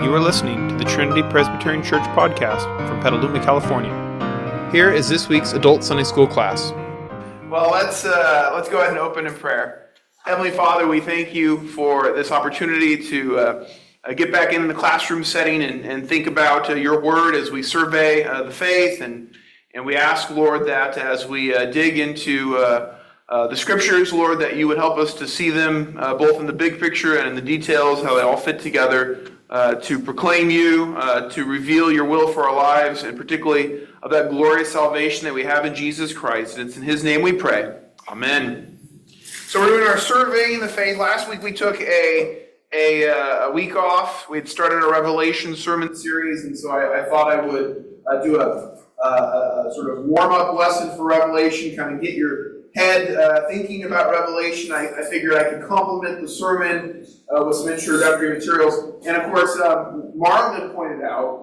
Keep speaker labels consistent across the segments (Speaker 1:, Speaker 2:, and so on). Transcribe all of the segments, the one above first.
Speaker 1: You are listening to the Trinity Presbyterian Church podcast from Petaluma, California. Here is this week's Adult Sunday School class.
Speaker 2: Well, let's go ahead and open in prayer. Heavenly Father, we thank you for this opportunity to get back in the classroom setting and think about your word as we survey the faith. And we ask, Lord, that as we dig into the scriptures, Lord, that you would help us to see them both in the big picture and in the details, how they all fit together to proclaim you, to reveal your will for our lives, and particularly of that glorious salvation that we have in Jesus Christ. And it's in his name we pray. Amen. So we're doing our surveying the faith. Last week we took a week off. We had started a Revelation sermon series, and so I thought I would do a sort of warm-up lesson for Revelation, kind of get your head thinking about Revelation. I figured I could complement the sermon with some introductory materials. And of course, Marlon pointed out,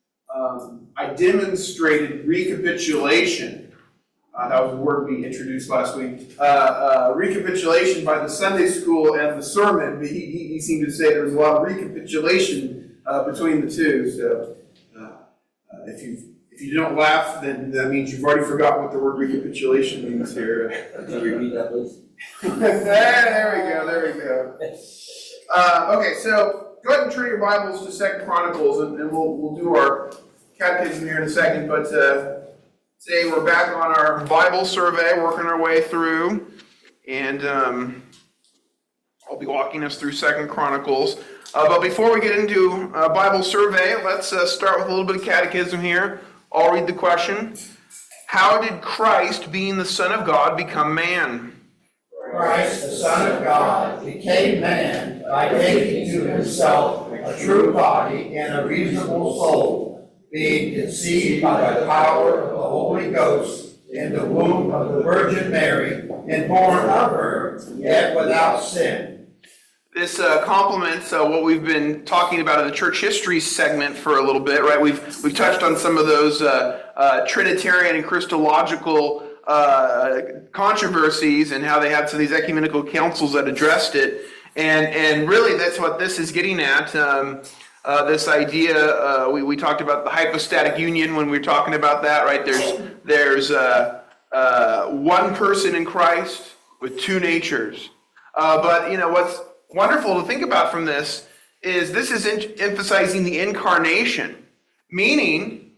Speaker 2: I demonstrated recapitulation. That was a word we introduced last week. Recapitulation by the Sunday school and the sermon. He seemed to say there was a lot of recapitulation between the two. So if you don't laugh, then that means you've already forgotten what the word recapitulation means here.
Speaker 3: Can you repeat that, please?
Speaker 2: There we go. Okay, so go ahead and turn your Bibles to 2 Chronicles, and we'll do our catechism here in a second. But today we're back on our Bible survey, working our way through, and I'll be walking us through 2 Chronicles. But before we get into Bible survey, let's start with a little bit of catechism here. I'll read the question. How did Christ, being the Son of God, become man?
Speaker 4: Christ, the Son of God, became man by taking to himself a true body and a reasonable soul, being conceived by the power of the Holy Ghost in the womb of the Virgin Mary, and born of her, yet without sin.
Speaker 2: This complements what we've been talking about in the church history segment for a little bit, right? We've touched on some of those Trinitarian and Christological controversies and how they had some of these ecumenical councils that addressed it, and really that's what this is getting at. This idea we talked about the hypostatic union when we were talking about that, right? There's one person in Christ with two natures, but you know what's wonderful to think about from this is emphasizing the incarnation, meaning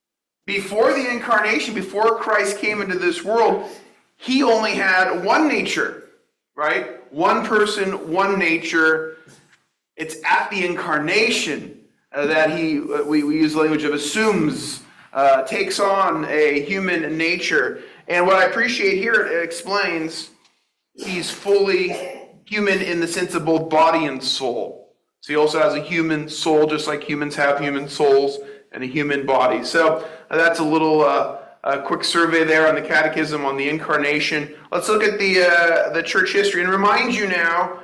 Speaker 2: before the incarnation, before Christ came into this world, he only had one nature, right? One person, one nature. It's at the incarnation that we use the language of assumes, takes on a human nature. And what I appreciate here, it explains he's fully human in the sense of both body and soul. So he also has a human soul, just like humans have human souls and a human body. So that's a little quick survey there on the catechism on the incarnation. Let's look at the church history and remind you now,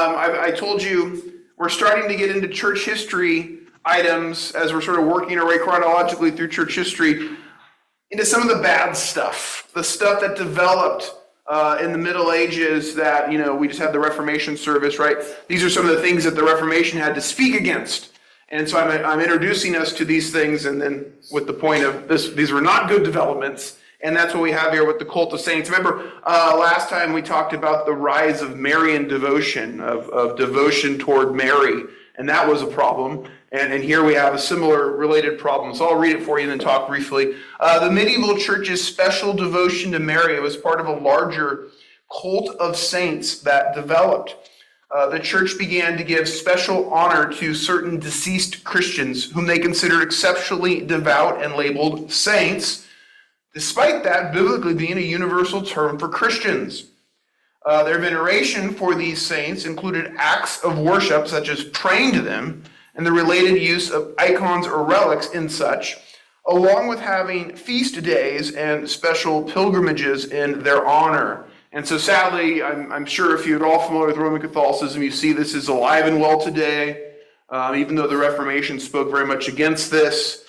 Speaker 2: I told you we're starting to get into church history items as we're sort of working our way chronologically through church history into some of the bad stuff, the stuff that developed in the Middle Ages that, we just had the Reformation service, right? These are some of the things that the Reformation had to speak against. And so I'm introducing us to these things, and then with the point of these were not good developments, and that's what we have here with the cult of saints. Remember, last time we talked about the rise of Marian devotion, of devotion toward Mary, and that was a problem. And here we have a similar related problem. So I'll read it for you and then talk briefly. The medieval church's special devotion to Mary was part of a larger cult of saints that developed. The church began to give special honor to certain deceased Christians whom they considered exceptionally devout and labeled saints, despite that biblically being a universal term for Christians. Their veneration for these saints included acts of worship such as praying to them and the related use of icons or relics in such, along with having feast days and special pilgrimages in their honor. And so sadly, I'm sure if you're all familiar with Roman Catholicism, you see this is alive and well today, even though the Reformation spoke very much against this.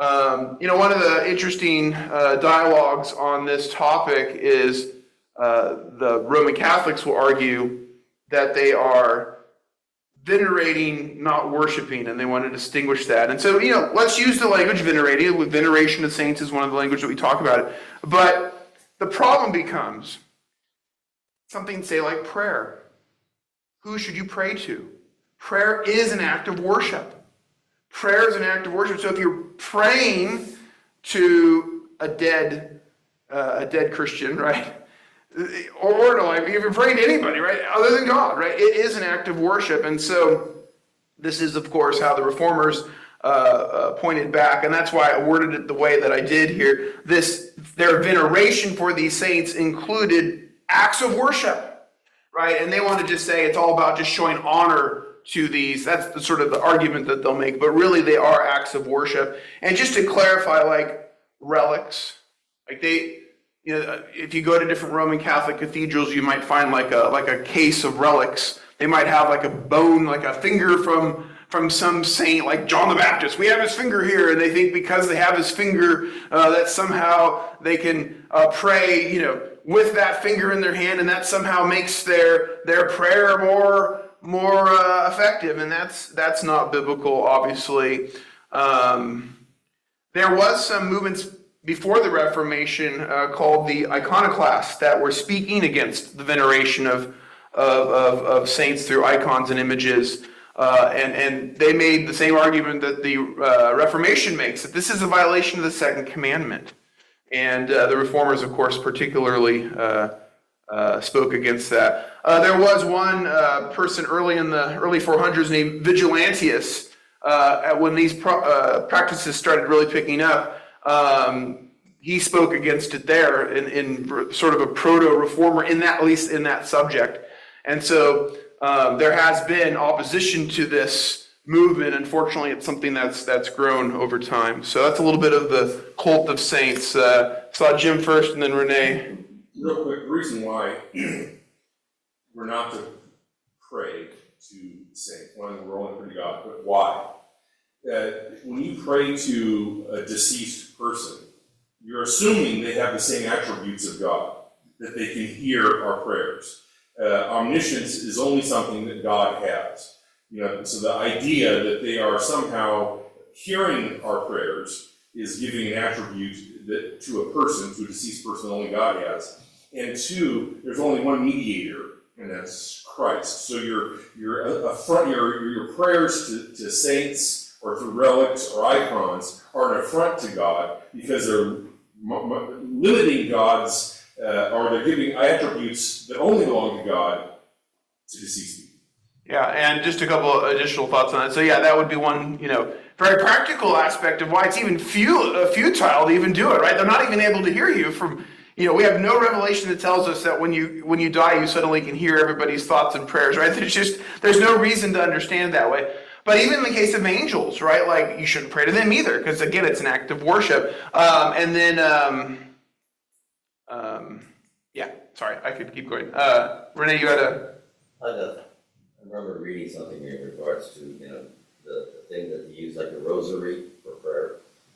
Speaker 2: One of the interesting dialogues on this topic is the Roman Catholics will argue that they are venerating, not worshiping, and they want to distinguish that. And so, let's use the language venerating. Veneration of saints is one of the language that we talk about. But the problem becomes something, say, like prayer. Who should you pray to? Prayer is an act of worship. Prayer is an act of worship. So if you're praying to a dead Christian, right? Or no, if you're praying to anybody, right, other than God, right, it is an act of worship. And so this is, of course, how the Reformers pointed back, and that's why I worded it the way that I did here. Their veneration for these saints included acts of worship, right? And they want to just say it's all about just showing honor to these. That's the sort of the argument that they'll make, but really they are acts of worship. And just to clarify, like relics, like if you go to different Roman Catholic cathedrals, you might find like a case of relics. They might have like a bone, like a finger from some saint, like John the Baptist. We have his finger here, and they think because they have his finger, that somehow they can pray, with that finger in their hand, and that somehow makes their prayer more effective. And that's not biblical, obviously. There was some movements before the Reformation called the iconoclasts that were speaking against the veneration of saints through icons and images. And they made the same argument that the Reformation makes, that this is a violation of the second commandment. And the Reformers, of course, particularly spoke against that. There was one person in the early 400s named Vigilantius. When these practices started really picking up, he spoke against it there in sort of a proto-reformer, at least in that subject. And so there has been opposition to this movement. Unfortunately, it's something that's grown over time. So that's a little bit of the cult of saints. Saw Jim first and then Renee.
Speaker 3: Real quick, the reason why we're not to pray to saints, one, we're only praying to God, but why? When you pray to a deceased person, you're assuming they have the same attributes of God, that they can hear our prayers. Omniscience is only something that God has. So the idea that they are somehow hearing our prayers is giving an attribute that to a person, to a deceased person, only God has. And two, there's only one mediator, and that's Christ. So your prayers to saints or through relics or icons are an affront to God because they're limiting God's, or they're giving attributes that only belong to God to deceased people.
Speaker 2: Yeah, and just a couple additional thoughts on that. So yeah, that would be one, very practical aspect of why it's even futile to even do it, right? They're not even able to hear you from, we have no revelation that tells us that when you die, you suddenly can hear everybody's thoughts and prayers, right? There's no reason to understand that way. But even in the case of angels, right? Like you shouldn't pray to them either, because again, it's an act of worship. Sorry, I could keep going. Renee, you had a...
Speaker 5: I remember reading something in regards to, the thing that they use like a rosary for prayer.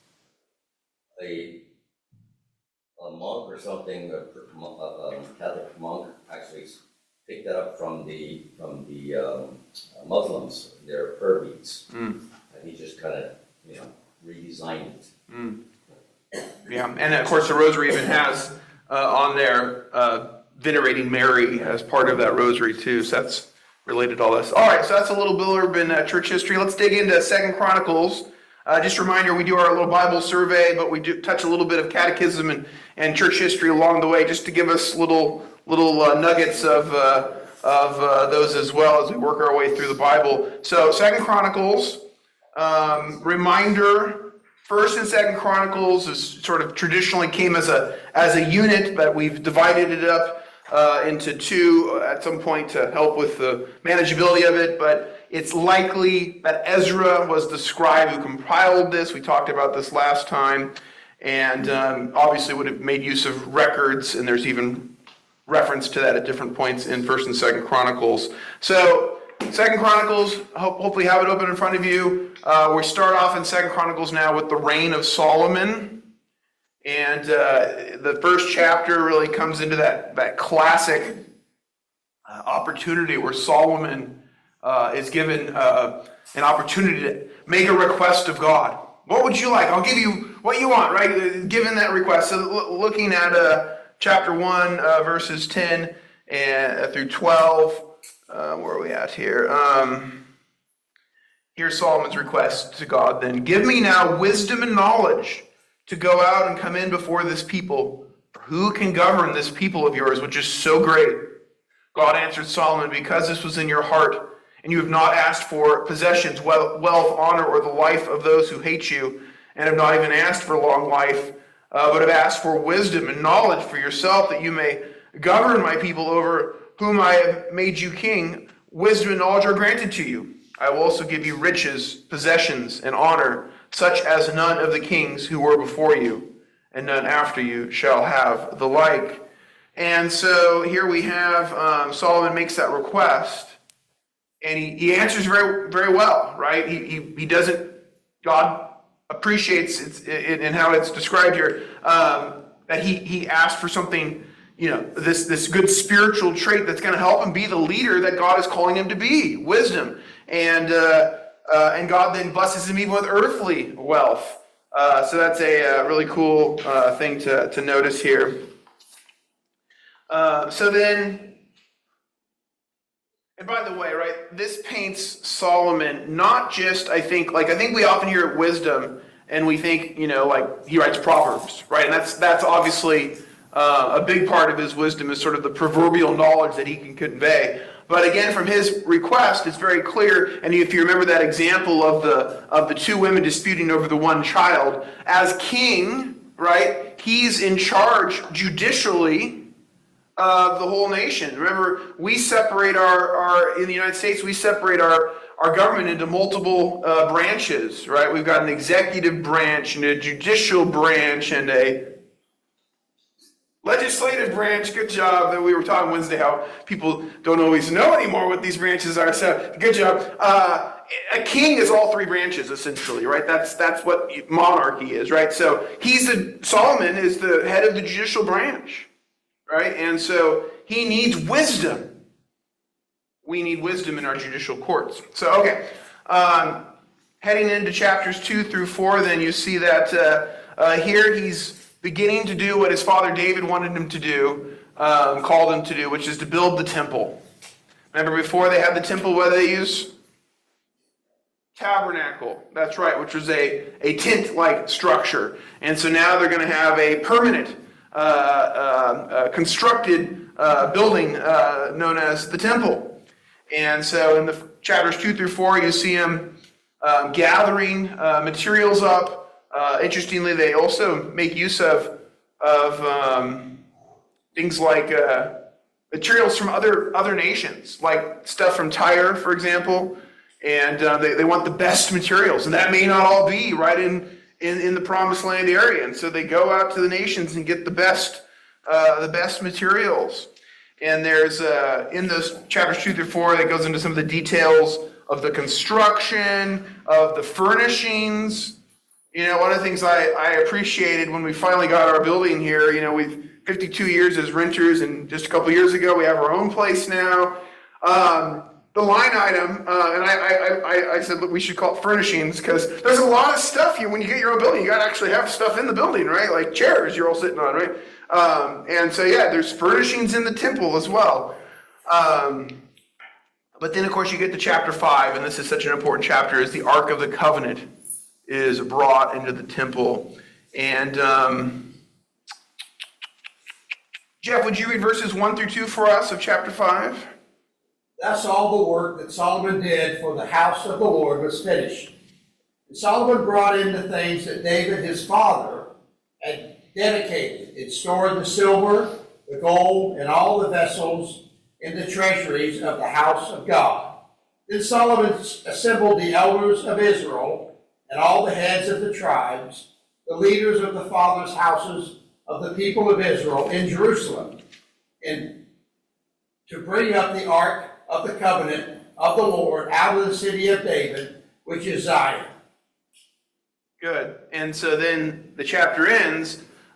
Speaker 5: A monk or something, a Catholic monk, actually picked that up from the Muslims, their prayer beads, and he just kind of redesigned it.
Speaker 2: Yeah, and of course the rosary even has on there venerating Mary as part of that rosary too. So that's related to all this. All right, so that's a little blurb in church history. Let's dig into 2 Chronicles. Just a reminder, we do our little Bible survey, but we do touch a little bit of catechism and church history along the way, just to give us little nuggets of those as well as we work our way through the Bible. So 2 Chronicles, reminder, 1st and 2nd Chronicles is sort of traditionally came as a unit, but we've divided it up into two at some point to help with the manageability of it. But it's likely that Ezra was the scribe who compiled this. We talked about this last time, and obviously would have made use of records, and there's even reference to that at different points in 1st and 2nd Chronicles. So 2nd Chronicles, hopefully have it open in front of you. We start off in 2nd Chronicles now with the reign of Solomon. And the first chapter really comes into that classic opportunity where Solomon is given an opportunity to make a request of God. What would you like? I'll give you what you want, right? Given that request. So looking at chapter 1, verses 10 through 12. Where are we at here? Here's Solomon's request to God then. Give me now wisdom and knowledge to go out and come in before this people. For who can govern this people of yours, which is so great? God answered Solomon, because this was in your heart, and you have not asked for possessions, wealth, honor, or the life of those who hate you, and have not even asked for long life, but have asked for wisdom and knowledge for yourself, that you may govern my people over whom I have made you king. Wisdom and knowledge are granted to you. I will also give you riches, possessions, and honor, such as none of the kings who were before you, and none after you shall have the like. And so here we have Solomon makes that request, and he answers very, very well, right? He doesn't, God appreciates it in how it's described here, that he asked for something, this good spiritual trait that's going to help him be the leader that God is calling him to be, wisdom. And God then blesses him even with earthly wealth. So that's a really cool thing to notice here. So then, and by the way, right, this paints Solomon not just, I think we often hear wisdom and we think, like he writes Proverbs, right? And that's obviously a big part of his wisdom is sort of the proverbial knowledge that he can convey. But again, from his request, it's very clear, and if you remember that example of the two women disputing over the one child, as king, right, he's in charge judicially of the whole nation. Remember, we separate in the United States, we separate our government into multiple branches, right? We've got an executive branch and a judicial branch and a legislative branch. Good job. That we were talking Wednesday how people don't always know anymore what these branches are. So good job. A king is all three branches essentially, right? That's what monarchy is, right? So Solomon is the head of the judicial branch, right? And so he needs wisdom. We need wisdom in our judicial courts. So okay, heading into chapters 2 through 4, then you see that here he's beginning to do what his father David wanted him to do, called him to do, which is to build the temple. Remember before they had the temple, what did they use? Tabernacle. That's right, which was a tent-like structure. And so now they're going to have a permanent constructed building known as the temple. And so in the chapters 2 through 4, you see him gathering materials up. Interestingly, they also make use of things like materials from other nations, like stuff from Tyre, for example, and they want the best materials, and that may not all be right in the Promised Land area, and so they go out to the nations and get the best materials. And there's in those chapters 2 through 4 that goes into some of the details of the construction, of the furnishings. One of the things I appreciated when we finally got our building here, we've 52 years as renters, and just a couple of years ago we have our own place now. The line item, and I said, look, we should call it furnishings, because there's a lot of stuff here. When you get your own building, you got to actually have stuff in the building, right? Like chairs you're all sitting on, right? And so, yeah, there's furnishings in the temple as well. But then, of course, you get to chapter 5, and this is such an important chapter, is the Ark of the Covenant is brought into the temple. And Jeff, would you read verses 1 through 2 for us of chapter 5?
Speaker 4: Thus all the work that Solomon did for the house of the Lord was finished. And Solomon brought in the things that David his father had dedicated, and stored the silver, the gold, and all the vessels in the treasuries of the house of God. Then Solomon assembled the elders of Israel and all the heads of the tribes, the leaders of the fathers' houses of the people of Israel in Jerusalem, and to bring up the ark of the covenant of the Lord out of the city of David, which is Zion.
Speaker 2: Good. And so then the chapter ends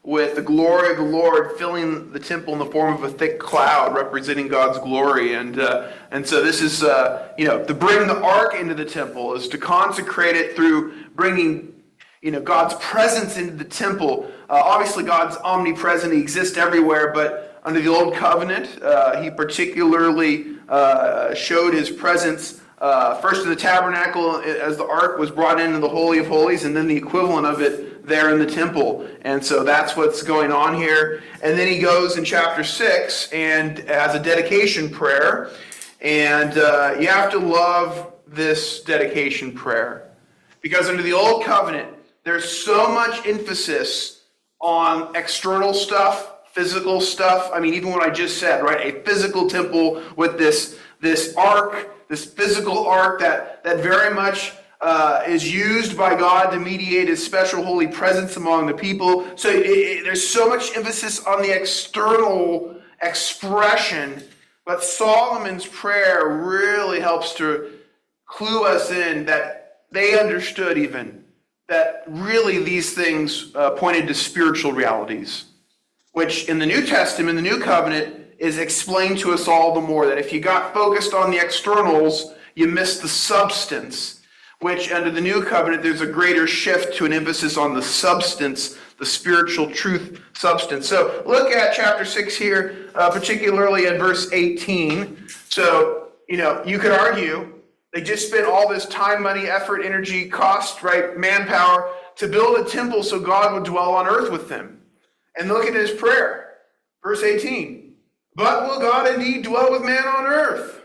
Speaker 2: with the glory of the Lord filling the temple in the form of a thick cloud representing God's glory. And so this is, to bring the ark into the temple is to consecrate it through bringing, God's presence into the temple. Obviously, God's omnipresent. He exists everywhere, but under the Old Covenant, he particularly showed his presence first in the tabernacle as the ark was brought into the Holy of Holies, and then the equivalent of it there in the temple. And so that's what's going on here. And then he goes in chapter 6 and has a dedication prayer. And you have to love this dedication prayer, because under the Old Covenant, there's so much emphasis on external stuff, physical stuff. I mean, even what I just said, right? A physical temple with this ark, this physical ark that very much is used by God to mediate his special holy presence among the people. So there's so much emphasis on the external expression, but Solomon's prayer really helps to clue us in that they understood even that really these things pointed to spiritual realities, which in the New Testament, the New Covenant, is explained to us all the more, that if you got focused on the externals, you missed the substance, which under the New Covenant, there's a greater shift to an emphasis on the substance, the spiritual truth substance. So look at chapter 6 here, particularly in verse 18. So, you could argue they just spent all this time, money, effort, energy, cost, right, manpower to build a temple so God would dwell on earth with them. And look at his prayer, verse 18. But will God indeed dwell with man on earth?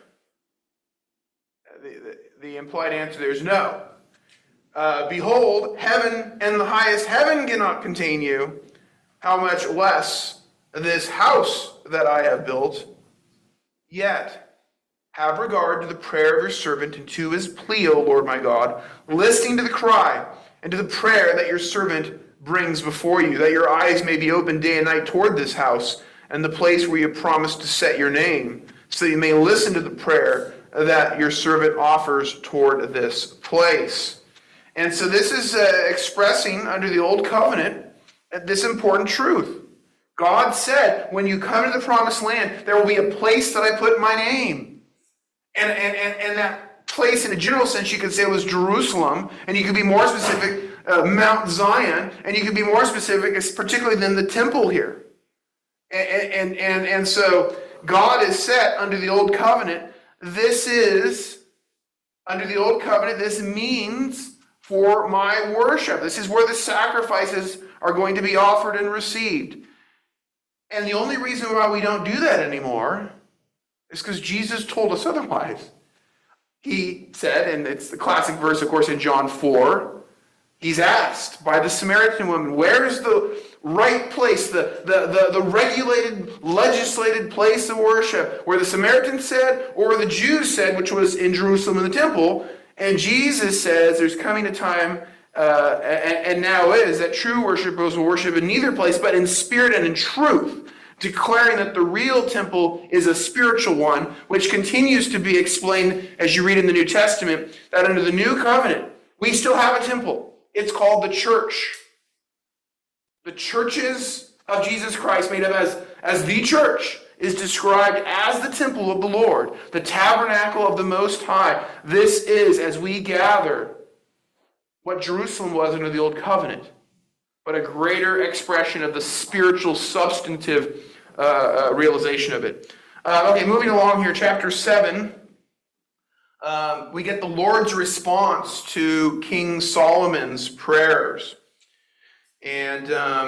Speaker 2: The implied answer there is no. Behold, heaven and the highest heaven cannot contain you. How much less this house that I have built? Yet have regard to the prayer of your servant and to his plea, O Lord my God, listening to the cry and to the prayer that your servant brings before you, that your eyes may be open day and night toward this house and the place where you promised to set your name, so that you may listen to the prayer that your servant offers toward this place. And so this is expressing under the Old Covenant this important truth. God said, when you come to the promised land, there will be a place that I put my name. And that place, in a general sense, you could say was Jerusalem, and you could be more specific, Mount Zion, and you could be more specific, particularly than the temple here. And so God is set under the Old Covenant. This means for my worship. This is where the sacrifices are going to be offered and received. And the only reason why we don't do that anymore is because Jesus told us otherwise. He said, and it's the classic verse, of course, in John 4, he's asked by the Samaritan woman, where is the right place, the regulated, legislated place of worship, where the Samaritans said, or the Jews said, which was in Jerusalem in the temple. And Jesus says there's coming a time, and now is, that true worshipers will worship in neither place, but in spirit and in truth, declaring that the real temple is a spiritual one, which continues to be explained as you read in the New Testament, that under the New Covenant, we still have a temple. It's called the church. The churches of Jesus Christ, made up as the church, is described as the temple of the Lord, the tabernacle of the Most High. This is, as we gather, what Jerusalem was under the Old Covenant, but a greater expression of the spiritual, substantive realization of it. Okay, moving along here, chapter 7. We get the Lord's response to King Solomon's prayers. And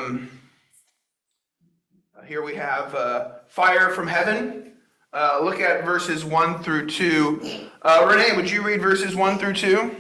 Speaker 2: here we have fire from heaven. Look at verses 1 through 2. Renee, would you read verses 1 through 2?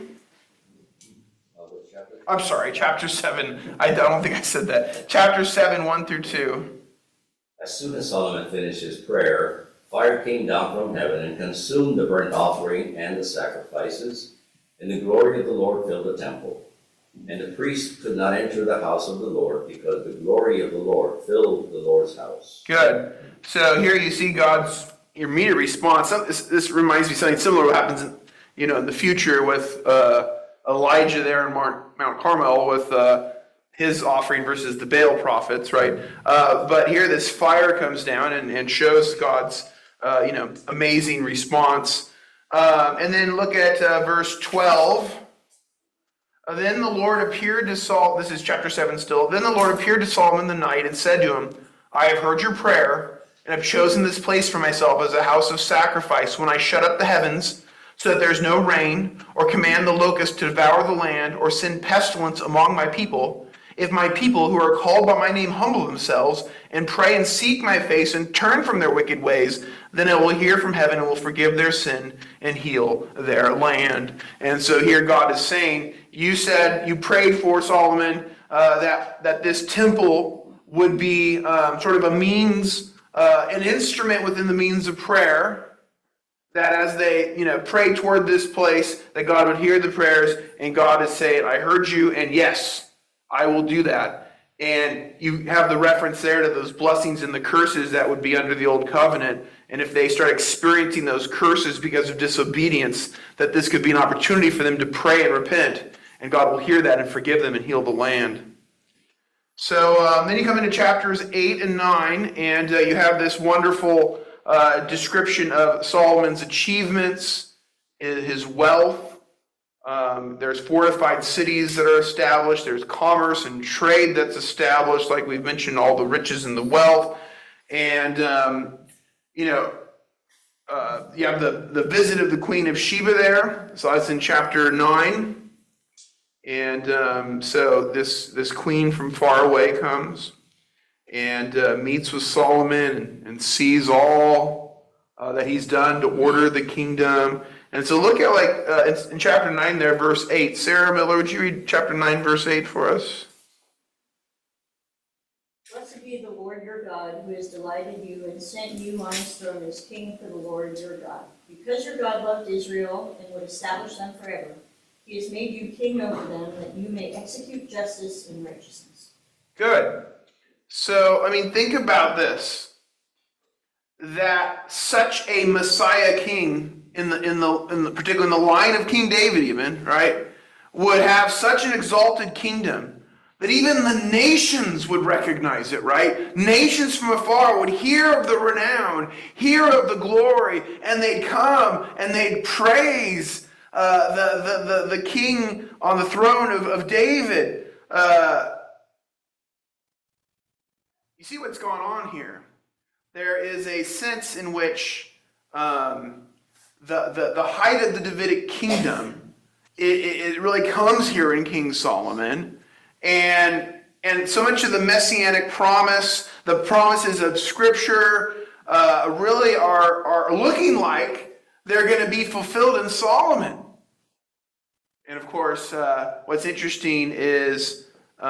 Speaker 2: I'm sorry, chapter 7. I don't think I said that. Chapter 7, 1 through 2.
Speaker 5: As soon as Solomon finished his prayer, fire came down from heaven and consumed the burnt offering and the sacrifices, and the glory of the Lord filled the temple. And the priest could not enter the house of the Lord, because the glory of the Lord filled the Lord's house.
Speaker 2: Good. So here you see God's immediate response. This reminds me of something similar to what happens in the future with Elijah there in Mount Carmel with his offering versus the Baal prophets, right? But here this fire comes down and shows God's amazing response. And then look at verse 12. Then the Lord appeared to Solomon, this is chapter 7 still. Then the Lord appeared to Solomon in the night and said to him, I have heard your prayer, and have chosen this place for myself as a house of sacrifice when I shut up the heavens, so that there is no rain, or command the locust to devour the land, or send pestilence among my people. If my people who are called by my name humble themselves, and pray and seek my face, and turn from their wicked ways, then I will hear from heaven and will forgive their sin and heal their land. And so here God is saying, you prayed for Solomon that this temple would be sort of a means, an instrument within the means of prayer, that as they pray toward this place, that God would hear the prayers, and God is saying, I heard you, and yes, I will do that. And you have the reference there to those blessings and the curses that would be under the old covenant. And if they start experiencing those curses because of disobedience, that this could be an opportunity for them to pray and repent, and God will hear that and forgive them and heal the land. So then you come into chapters 8 and 9, and you have this wonderful description of Solomon's achievements, his wealth. There's fortified cities that are established. There's commerce and trade that's established, like we've mentioned, all the riches and the wealth. And, you have the visit of the Queen of Sheba there. So that's in chapter 9. And so this queen from far away comes and meets with Solomon and sees all that he's done to order the kingdom. And so look at it's in chapter 9 there, verse 8. Sarah Miller, would you read chapter 9, verse 8 for us?
Speaker 6: Blessed be the Lord your God, who has delighted you and sent you on his throne as king for the Lord your God. Because your God loved Israel and would establish them forever, he has made you king over them, that you may execute justice and righteousness.
Speaker 2: Good. So, think about this. That such a Messiah king, particularly in the line of King David even, right, would have such an exalted kingdom that even the nations would recognize it, right? Nations from afar would hear of the renown, hear of the glory, and they'd come and they'd praise the king on the throne of David. You see what's going on here? There is a sense in which the height of the Davidic kingdom, it really comes here in King Solomon, and so much of the messianic promise, the promises of Scripture, really are looking like they're going to be fulfilled in Solomon. And of course, what's interesting is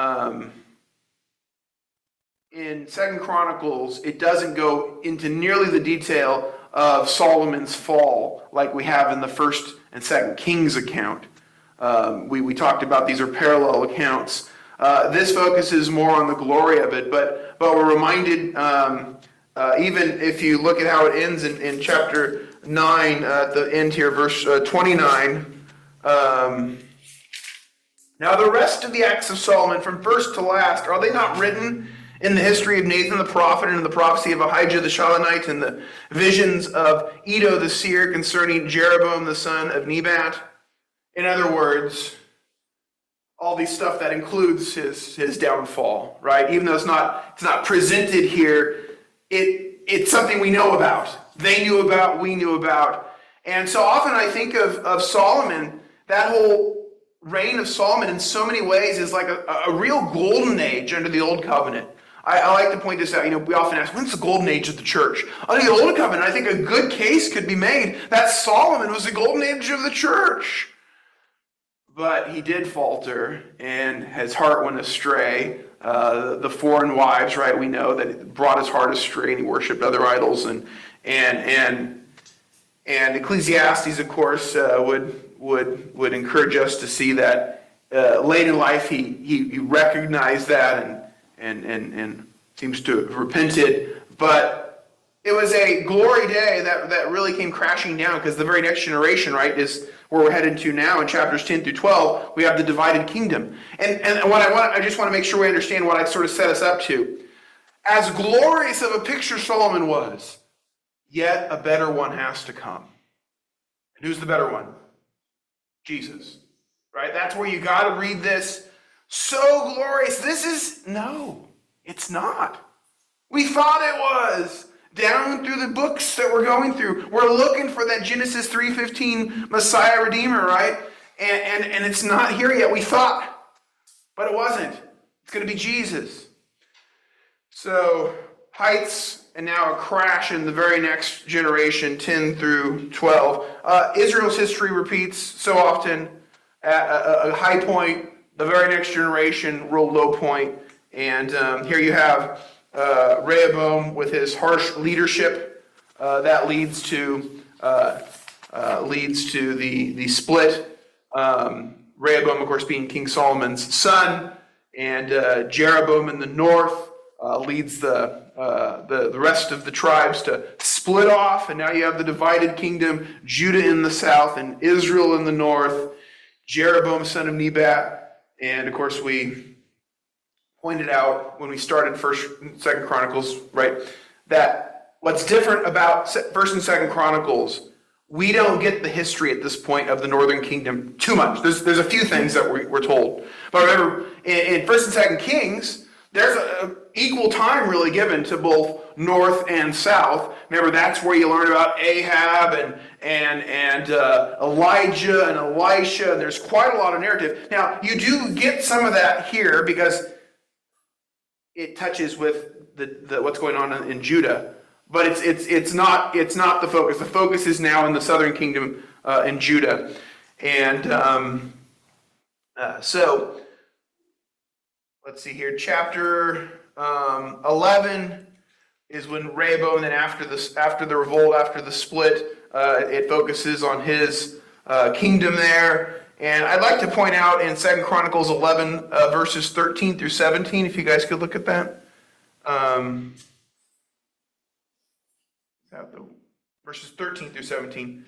Speaker 2: in 2 Chronicles, it doesn't go into nearly the detail of Solomon's fall like we have in the 1st and 2nd Kings account. We talked about these are parallel accounts. This focuses more on the glory of it, but we're reminded, even if you look at how it ends in chapter 9, at the end here, verse 29, now the rest of the acts of Solomon, from first to last, are they not written in the history of Nathan the prophet, and in the prophecy of Ahijah the Shilonite, and the visions of Iddo the seer concerning Jeroboam the son of Nebat? In other words, all these stuff that includes his downfall, right? Even though it's not presented here, it's something we know about. They knew about, we knew about. And so often I think of Solomon, that whole reign of Solomon in so many ways is like a real golden age under the Old Covenant. I like to point this out. We often ask, when's the golden age of the church? Under the Old Covenant, I think a good case could be made that Solomon was the golden age of the church. But he did falter, and his heart went astray. The foreign wives, right, we know that it brought his heart astray, and he worshipped other idols. And Ecclesiastes, of course, would encourage us to see that late in life he recognized that and seems to have repented. But it was a glory day that really came crashing down, because the very next generation, right, is where we're headed to now in chapters 10 through 12. We have the divided kingdom. And what I just want to make sure we understand what I sort of set us up to. As glorious of a picture Solomon was, yet a better one has to come. And who's the better one? Jesus. Right? That's where you got to read this. So glorious. No, it's not. We thought it was. Down through the books that we're going through, we're looking for that Genesis 3:15 Messiah Redeemer, right? And it's not here yet. We thought, but it wasn't. It's going to be Jesus. So, heights, and now a crash in the very next generation, 10 through 12. Israel's history repeats so often. At a high point, the very next generation, real low point. And here you have Rehoboam with his harsh leadership that leads to the split. Rehoboam, of course, being King Solomon's son, and Jeroboam in the north leads the rest of the tribes to split off, and now you have the divided kingdom: Judah in the south and Israel in the north. Jeroboam, son of Nebat, and of course we pointed out when we started 1st and 2nd Chronicles, right, that what's different about 1st and 2nd Chronicles, we don't get the history at this point of the northern kingdom too much. There's a few things that we're told. But remember, in 1st and 2nd Kings, there's an equal time really given to both north and south. Remember, that's where you learn about Ahab and Elijah and Elisha, and there's quite a lot of narrative. Now, you do get some of that here because it touches with the what's going on in Judah, but it's not the focus. The focus is now in the southern kingdom in Judah, and so let's see here. Chapter 11 is when Rehoboam, and then after the revolt, after the split, it focuses on his kingdom there. And I'd like to point out in 2 Chronicles 11, verses 13 through 17, if you guys could look at that. Verses 13 through 17.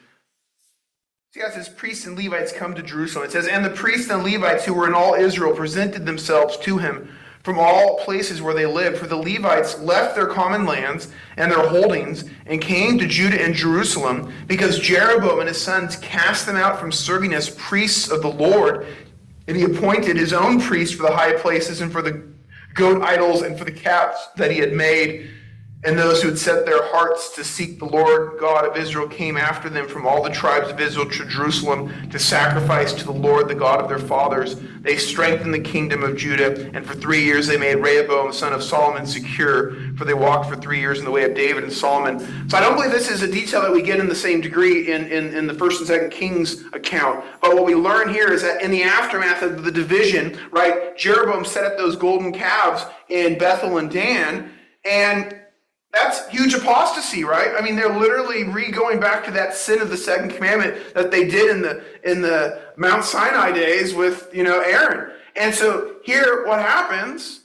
Speaker 2: See how it says, priests and Levites come to Jerusalem. It says, and the priests and Levites who were in all Israel presented themselves to him from all places where they lived. For the Levites left their common lands and their holdings and came to Judah and Jerusalem, because Jeroboam and his sons cast them out from serving as priests of the Lord. And he appointed his own priests for the high places and for the goat idols and for the calves that he had made. And those who had set their hearts to seek the Lord God of Israel came after them from all the tribes of Israel to Jerusalem to sacrifice to the Lord, the God of their fathers. They strengthened the kingdom of Judah, and for 3 years they made Rehoboam, son of Solomon, secure, for they walked for 3 years in the way of David and Solomon. So I don't believe this is a detail that we get in the same degree in the 1st and 2nd Kings account. But what we learn here is that in the aftermath of the division, right, Jeroboam set up those golden calves in Bethel and Dan, and that's huge apostasy, right? I mean, they're literally going back to that sin of the second commandment that they did in the Mount Sinai days with, Aaron. And so here, what happens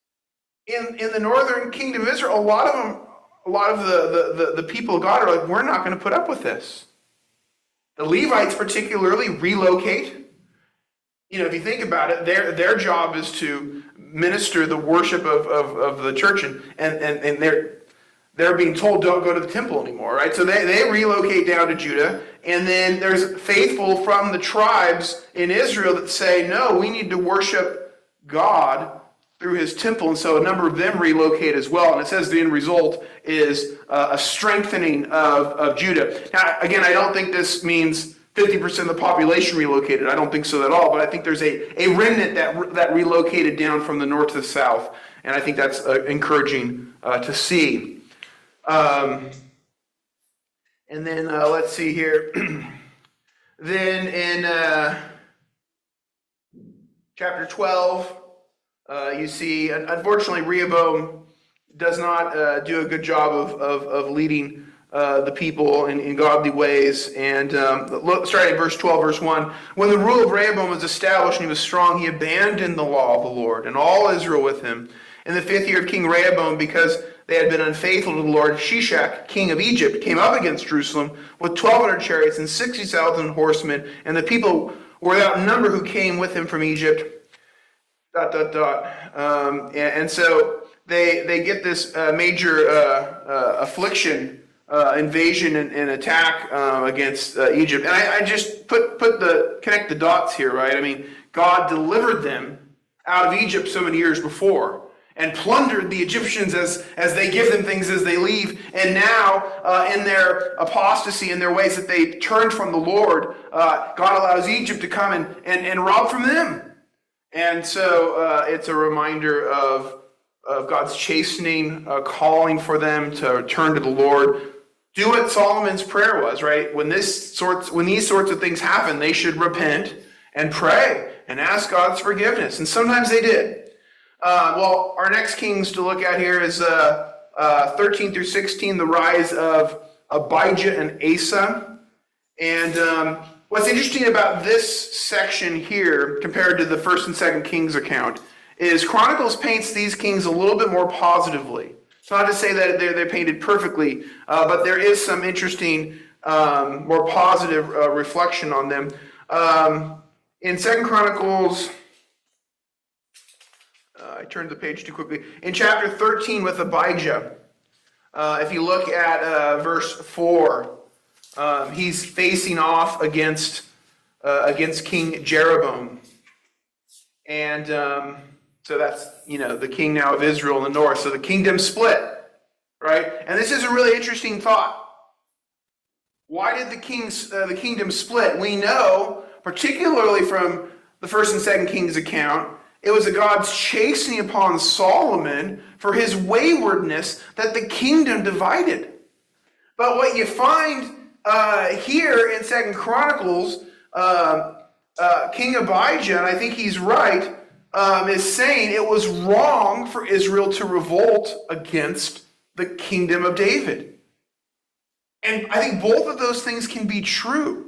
Speaker 2: in the northern kingdom of Israel? A lot of the people of God are like, we're not going to put up with this. The Levites particularly relocate. If you think about it, their job is to minister the worship of the church, and they're being told don't go to the temple anymore, right? So they relocate down to Judah, and then there's faithful from the tribes in Israel that say, no, we need to worship God through his temple, and so a number of them relocate as well, and it says the end result is a strengthening of Judah. Now, again, I don't think this means 50% of the population relocated. I don't think so at all, but I think there's a remnant that relocated down from the north to the south, and I think that's encouraging to see. And then let's see here. Then in chapter 12, you see, unfortunately, Rehoboam does not do a good job of leading the people in godly ways. And starting at verse 12, verse 1, when the rule of Rehoboam was established and he was strong, he abandoned the law of the Lord and all Israel with him in the 5th year of King Rehoboam, because they had been unfaithful to the Lord, Shishak, king of Egypt, came up against Jerusalem with 1,200 chariots and 60,000 horsemen, and the people were without number who came with him from Egypt. And so they get this major affliction, invasion and attack against Egypt. And I just connect the dots here, right? I mean, God delivered them out of Egypt so many years before and plundered the Egyptians as they give them things as they leave. And now, in their apostasy, in their ways that they turned from the Lord, God allows Egypt to come and rob from them. And so it's a reminder of God's chastening, calling for them to turn to the Lord. Do what Solomon's prayer was, right? When these sorts of things happen, they should repent and pray and ask God's forgiveness. And sometimes they did. Well, our next kings to look at here is 13 through 16, the rise of Abijah and Asa. And what's interesting about this section here compared to the 1st and 2nd Kings account is Chronicles paints these kings a little bit more positively. It's not to say that they're painted perfectly, but there is some interesting, more positive reflection on them. In 2nd Chronicles, I turned the page too quickly. In chapter 13 with Abijah, if you look at verse 4, he's facing off against King Jeroboam. And so that's, the king now of Israel in the north. So the kingdom split, right? And this is a really interesting thought. Why did the kingdom split? We know, particularly from the 1st and 2nd Kings account, it was God's chastening upon Solomon for his waywardness that the kingdom divided. But what you find here in 2nd Chronicles, King Abijah, and I think he's right, is saying it was wrong for Israel to revolt against the kingdom of David. And I think both of those things can be true.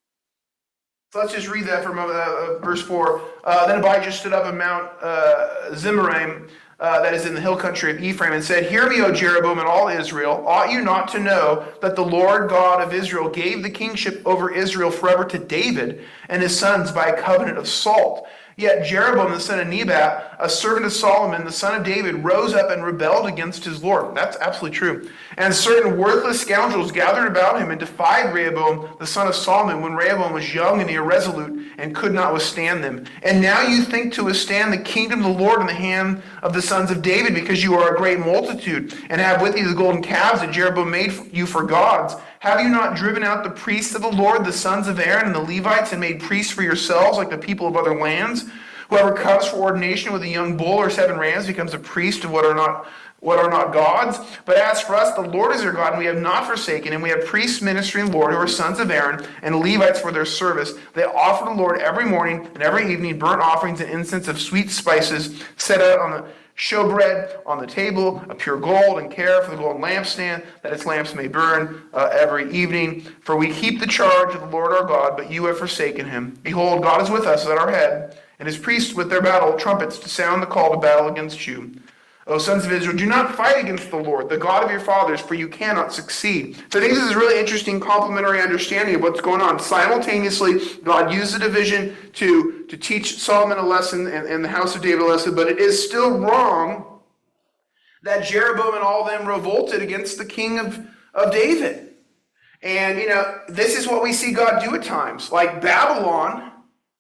Speaker 2: So let's just read that from verse 4. Then Abijah stood up on Mount Zemaraim, that is in the hill country of Ephraim, and said, "Hear me, O Jeroboam and all Israel. Ought you not to know that the Lord God of Israel gave the kingship over Israel forever to David and his sons by a covenant of salt? Yet Jeroboam the son of Nebat, a servant of Solomon, the son of David, rose up and rebelled against his Lord." That's absolutely true. "And certain worthless scoundrels gathered about him and defied Rehoboam, the son of Solomon, when Rehoboam was young and irresolute and could not withstand them. And now you think to withstand the kingdom of the Lord in the hand of the sons of David, because you are a great multitude, and have with you the golden calves that Jeroboam made you for gods. Have you not driven out the priests of the Lord, the sons of Aaron and the Levites, and made priests for yourselves like the people of other lands? Whoever comes for ordination with a young bull or 7 rams becomes a priest of what are not gods. But as for us, the Lord is our God, and we have not forsaken him. We have priests ministering the Lord, who are sons of Aaron, and Levites for their service. They offer to the Lord every morning and every evening burnt offerings and incense of sweet spices, set out on the showbread on the table of pure gold, and care for the golden lampstand, that its lamps may burn every evening. For we keep the charge of the Lord our God, but you have forsaken him. Behold, God is with us at our head, and his priests with their battle trumpets to sound the call to battle against you. O sons of Israel, do not fight against the Lord, the God of your fathers, for you cannot succeed." So I think this is a really interesting complementary understanding of what's going on. Simultaneously, God used the division to teach Solomon a lesson and the house of David a lesson, but it is still wrong that Jeroboam and all of them revolted against the king of David. And, this is what we see God do at times. Like Babylon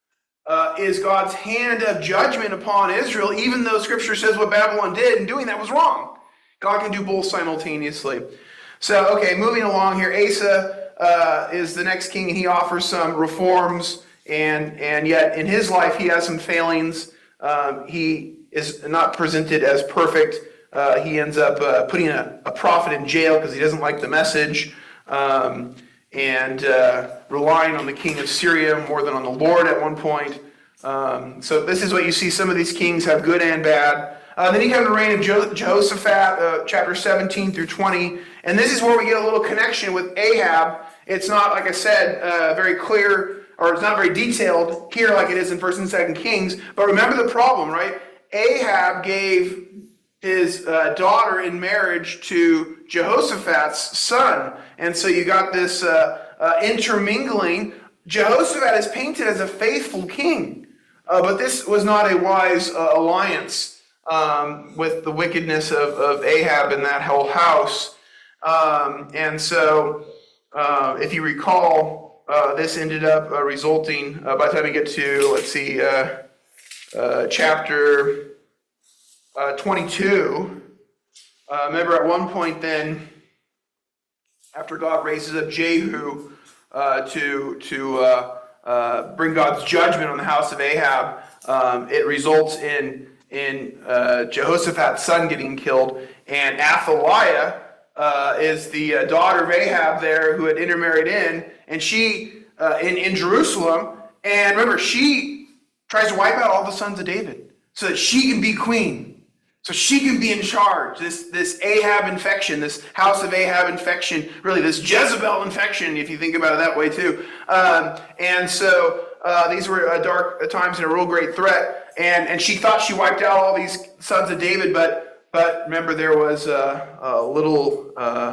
Speaker 2: is God's hand of judgment upon Israel, even though Scripture says what Babylon did, and doing that was wrong. God can do both simultaneously. So, okay, moving along here, Asa is the next king, and he offers some reforms, and yet in his life he has some failings. He is not presented as perfect. He ends up putting a prophet in jail because he doesn't like the message, and relying on the king of Syria more than on the Lord at one point. So this is what you see. Some of these kings have good and bad. Then you have the reign of Jehoshaphat, chapter 17 through 20. And this is where we get a little connection with Ahab. It's not, like I said, very clear, or it's not very detailed here like it is in 1st and 2nd Kings. But remember the problem, right? Ahab gave his daughter in marriage to Jehoshaphat's son. And so you got this intermingling. Jehoshaphat is painted as a faithful king, but this was not a wise alliance with the wickedness of Ahab and that whole house. And so, if you recall, this ended up resulting, by the time we get to, let's see, chapter 22, remember at one point then, after God raises up Jehu to bring God's judgment on the house of Ahab, it results in Jehoshaphat's son getting killed, and Athaliah is the daughter of Ahab there who had intermarried and she in Jerusalem, and remember, she tries to wipe out all the sons of David so that she can be queen, so she can be in charge. This Ahab infection, this house of Ahab infection, really this Jezebel infection, if you think about it that way too. And so these were dark times and a real great threat. And she thought she wiped out all these sons of David, but remember there was a little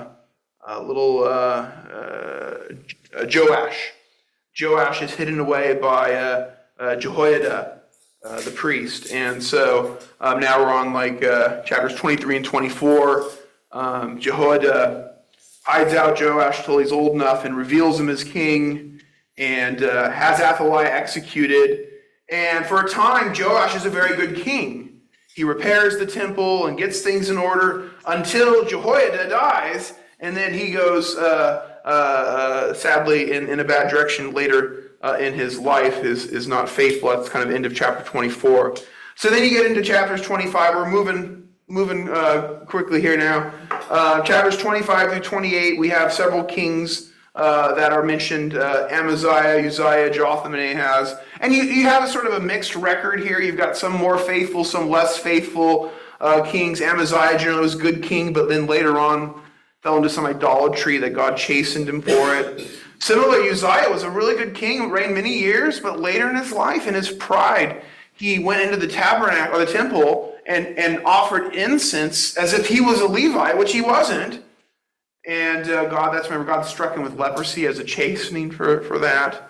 Speaker 2: Joash. Joash is hidden away by Jehoiada, the priest. And so now we're on chapters 23 and 24. Jehoiada hides out Joash till he's old enough and reveals him as king, and has Athaliah executed. And for a time, Joash is a very good king. He repairs the temple and gets things in order until Jehoiada dies, and then he goes, sadly, in a bad direction later in his life, is not faithful. That's kind of the end of chapter 24. So then you get into chapters 25. We're moving quickly here now. Chapters 25 through 28, we have several kings that are mentioned, Amaziah, Uzziah, Jotham, and Ahaz. And you have a sort of a mixed record here. You've got some more faithful, some less faithful kings. Amaziah generally was a good king, but then later on fell into some idolatry that God chastened him for it. Similarly, Uzziah was a really good king, reigned many years, but later in his life, in his pride, he went into the tabernacle, or the temple, and offered incense as if he was a Levite, which he wasn't. And God struck him with leprosy as a chastening for that.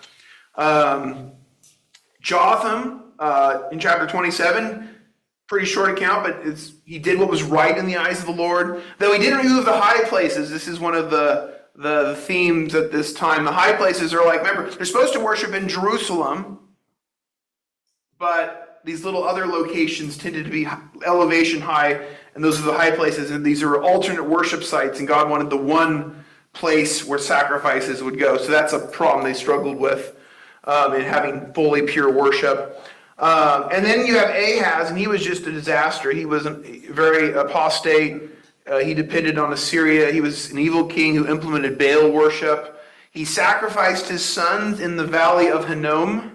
Speaker 2: Jotham, in chapter 27, pretty short account, but he did what was right in the eyes of the Lord. Though he didn't remove the high places. This is one of the themes at this time. The high places are remember, they're supposed to worship in Jerusalem, but these little other locations tended to be elevation high, and those are the high places, and these are alternate worship sites, and God wanted the one place where sacrifices would go. So that's a problem they struggled with in having fully pure worship. And then you have Ahaz, and he was just a disaster. He was very apostate. He depended on Assyria. He was an evil king who implemented Baal worship. He sacrificed his sons in the valley of Hinnom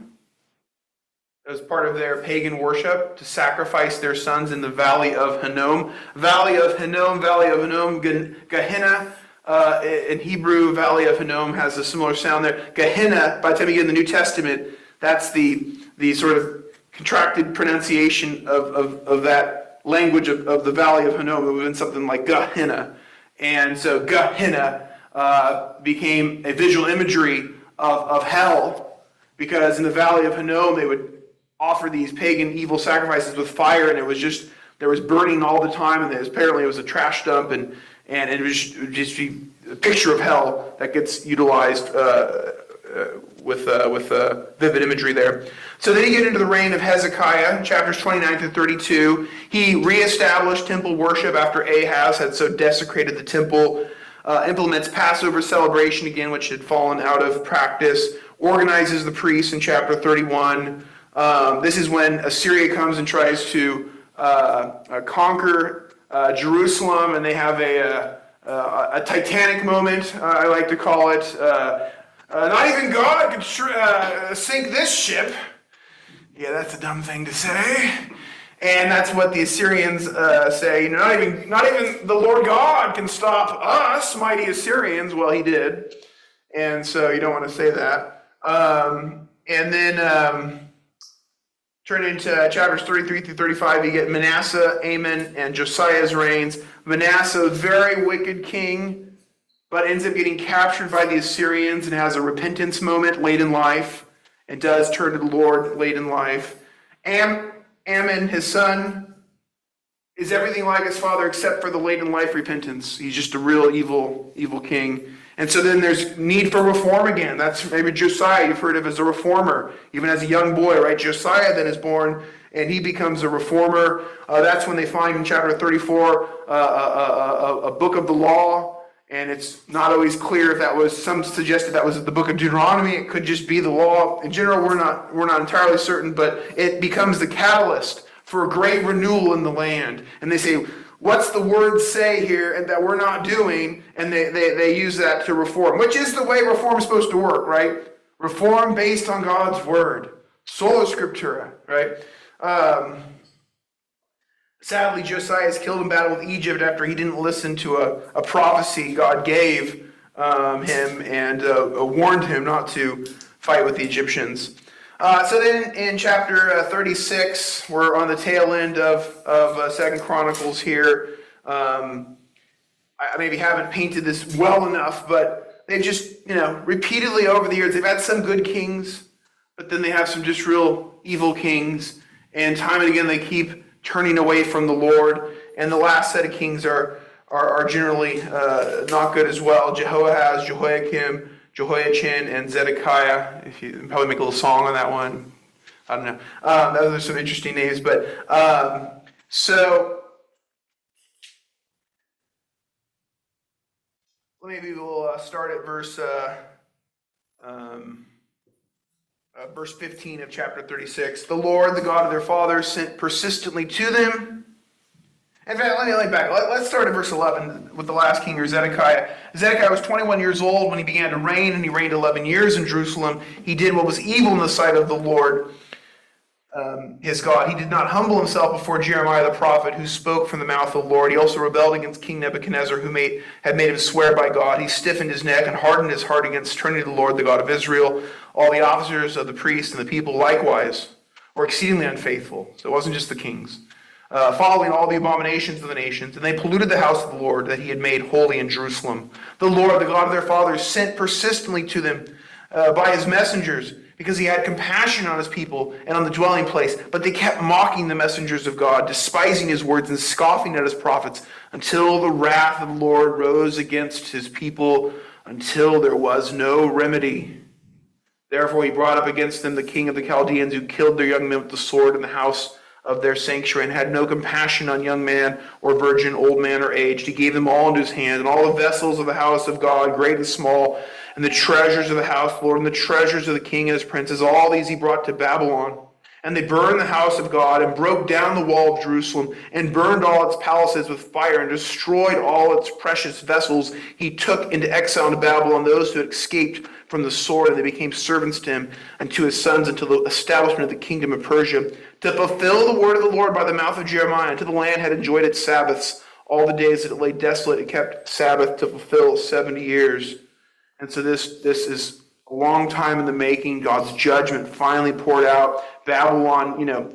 Speaker 2: as part of their pagan worship, to sacrifice their sons in the valley of Hinnom. Valley of Hinnom, Gehenna. In Hebrew, valley of Hinnom has a similar sound there. Gehenna, by the time you get in the New Testament, that's the sort of contracted pronunciation of that language of the valley of Hinnom. It would have been something like Gehenna. And so Gehenna became a visual imagery of hell, because in the valley of Hinnom they would offer these pagan evil sacrifices with fire, and there was burning all the time, and apparently it was a trash dump, and it would just be a picture of hell that gets utilized with vivid imagery there. So then you get into the reign of Hezekiah, chapters 29 through 32. He reestablished temple worship after Ahaz had so desecrated the temple, implements Passover celebration again, which had fallen out of practice, organizes the priests in chapter 31. This is when Assyria comes and tries to conquer Jerusalem, and they have a Titanic moment, I like to call it. Not even God could sink this ship. Yeah, that's a dumb thing to say. And that's what the Assyrians say. Not even the Lord God can stop us, mighty Assyrians. Well, he did. And so you don't want to say that. And then Turn into chapters 33 through 35, you get Manasseh, Amon, and Josiah's reigns. Manasseh, a very wicked king, but ends up getting captured by the Assyrians and has a repentance moment late in life and does turn to the Lord late in life. Amon, his son, is everything like his father except for the late in life repentance. He's just a real evil king. And so then there's need for reform again. That's maybe Josiah, you've heard of as a reformer, even as a young boy, right? Josiah then is born, and he becomes a reformer. That's when they find in chapter 34 a book of the law, and it's not always clear if that was, some suggested that was the book of Deuteronomy. It could just be the law. In general, we're not entirely certain, but it becomes the catalyst for a great renewal in the land. And they say, what's the word say here and that we're not doing? And they use that to reform, which is the way reform is supposed to work, right? Reform based on God's word. Sola Scriptura, right? Sadly, Josiah is killed in battle with Egypt after he didn't listen to a prophecy God gave him and warned him not to fight with the Egyptians. So then in chapter 36, we're on the tail end of 2 Chronicles here. I maybe haven't painted this well enough, but they've just, repeatedly over the years, they've had some good kings, but then they have some just real evil kings. And time and again, they keep turning away from the Lord. And the last set of kings are generally not good as well. Jehoahaz, Jehoiakim, Jehoiachin, and Zedekiah. If you probably make a little song on that one. I don't know. Those are some interesting names. But so maybe we'll start at verse 15 of chapter 36. The Lord, the God of their fathers, sent persistently to them. In fact, let me lay back. Let's start at verse 11 with the last king, Zedekiah. Zedekiah was 21 years old when he began to reign, and he reigned 11 years in Jerusalem. He did what was evil in the sight of the Lord, his God. He did not humble himself before Jeremiah the prophet, who spoke from the mouth of the Lord. He also rebelled against King Nebuchadnezzar, who had made him swear by God. He stiffened his neck and hardened his heart against turning to the Lord, the God of Israel. All the officers of the priests and the people likewise were exceedingly unfaithful. So it wasn't just the kings. Following all the abominations of the nations, and they polluted the house of the Lord that he had made holy in Jerusalem. The Lord, the God of their fathers, sent persistently to them by his messengers, because he had compassion on his people and on the dwelling place. But they kept mocking the messengers of God, despising his words and scoffing at his prophets, until the wrath of the Lord rose against his people, until there was no remedy. Therefore he brought up against them the king of the Chaldeans, who killed their young men with the sword in the house of their sanctuary, and had no compassion on young man or virgin, old man or aged. He gave them all into his hand, and all the vessels of the house of God, great and small, and the treasures of the house of the Lord, and the treasures of the king and his princes, all these he brought to Babylon. And they burned the house of God, and broke down the wall of Jerusalem, and burned all its palaces with fire, and destroyed all its precious vessels. He took into exile into Babylon those who had escaped from the sword, and they became servants to him and to his sons until the establishment of the kingdom of Persia, to fulfill the word of the Lord by the mouth of Jeremiah, until the land had enjoyed its Sabbaths. All the days that it lay desolate, it kept Sabbath to fulfill 70 years. And so this is a long time in the making. God's judgment finally poured out. Babylon,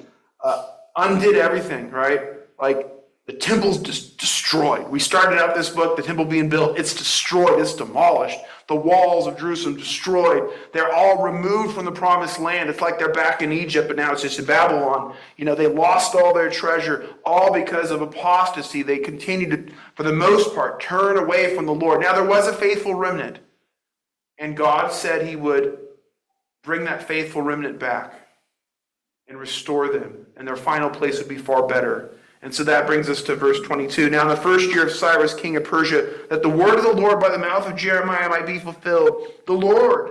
Speaker 2: undid everything, right? Like, the temple's just destroyed. We started out this book, the temple being built. It's destroyed. It's demolished. The walls of Jerusalem destroyed. They're all removed from the promised land. It's like they're back in Egypt, but now it's just in Babylon. They lost all their treasure, all because of apostasy. They continued to, for the most part, turn away from the Lord. Now, there was a faithful remnant, and God said he would bring that faithful remnant back and restore them, and their final place would be far better. And so that brings us to verse 22. Now in the first year of Cyrus, king of Persia, that the word of the Lord by the mouth of Jeremiah might be fulfilled, the Lord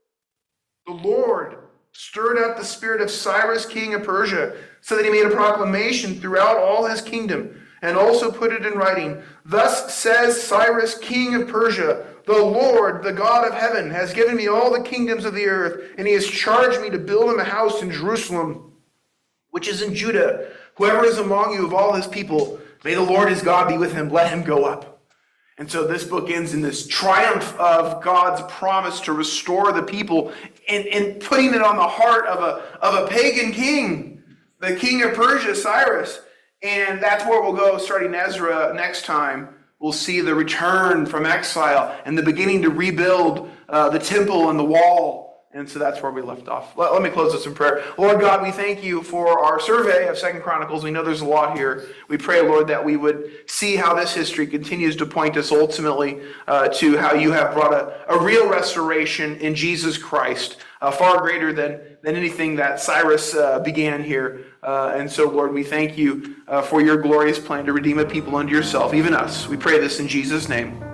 Speaker 2: stirred up the spirit of Cyrus, king of Persia, so that he made a proclamation throughout all his kingdom, and also put it in writing. Thus says Cyrus, king of Persia, the Lord, the God of heaven, has given me all the kingdoms of the earth, and he has charged me to build him a house in Jerusalem, which is in Judah. Whoever is among you of all his people, may the Lord his God be with him. Let him go up. And so this book ends in this triumph of God's promise to restore the people, and putting it on the heart of a pagan king. the king of Persia, Cyrus. And that's where we'll go starting Ezra next time. We'll see the return from exile and the beginning to rebuild the temple and the wall. And so that's where we left off. Let me close this in prayer. Lord God, we thank you for our survey of 2 Chronicles. We know there's a lot here. We pray, Lord, that we would see how this history continues to point us ultimately to how you have brought a real restoration in Jesus Christ, far greater than anything that Cyrus began here. And so, Lord, we thank you for your glorious plan to redeem a people unto yourself, even us. We pray this in Jesus' name.